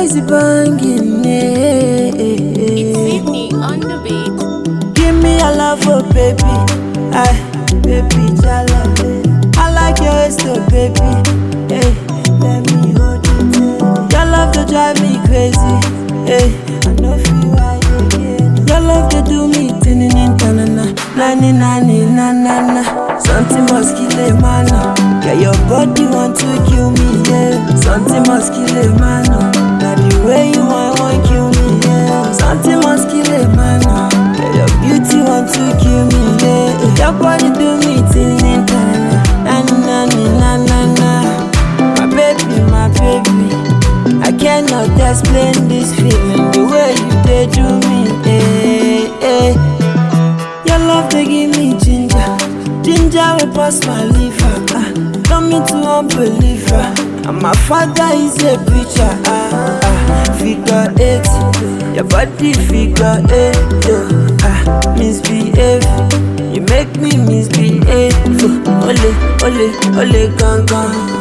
boys banging, It's Sydney on the beat. Give me a love, oh baby, ay, baby jala. I like your waist, oh baby, hey, let me hold it. Your love to drive me crazy, hey, I know feel why again. Your love to do me tininin tanana, nani nani na na na. Something must kill a man, yeah, your body want to kill me, yeah. Something must kill a man, now the way you want kill me, yeah. Something must kill a man, yeah, your beauty want to kill me, yeah. Your body do me tininin tanana, nani na na na. My baby, I cannot explain this feeling, the way you they do me, Your love they give me ginger will pass my liver, turn me to unbeliever, and my father is a preacher, figure 8, your body figure 8, misbehave, you make me misbehave, ole gangan.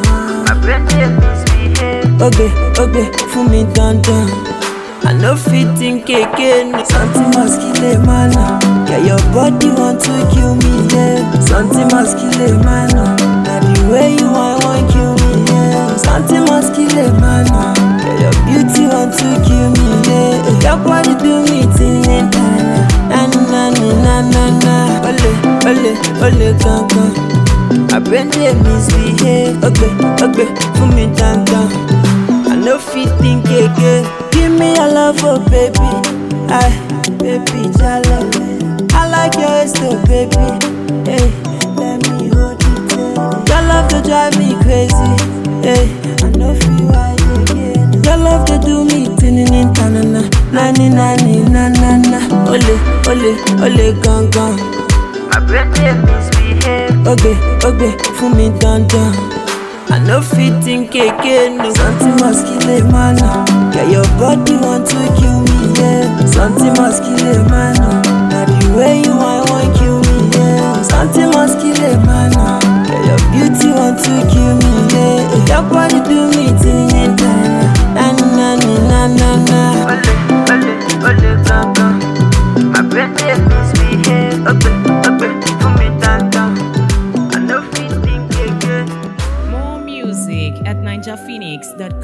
Okay, for me down. I no fit think again. Something must kill a man, yeah, your body want to kill me, yeah. Something must kill a man, now the way you want kill me, yeah. Something must kill a man, yeah, your beauty want to kill me, yeah. Your body do me tinnin na. Ole gangan. I been there misbehave, okay, for me down. I no fit think again. Give me a love, oh baby, ay, baby jala. I like your waist, oh baby, hey, let me hold it. Your love to drive me crazy, hey, I no feel why again. Your love to do me tininin tanana, nani na na na. Ole gangan. I been there misbehave, okay, for me down. I no fit think again, no. Something must kill a man, yeah, your body want to kill me, yeah. Something must kill a man, now the way you want kill me, yeah. Something must kill a man, yeah, your beauty want to kill me, yeah. Your body do me tinnin na. Ole gangan. I been there misbehave, okay, for me down. I no fit think again. More music at ninjaphoenix.com.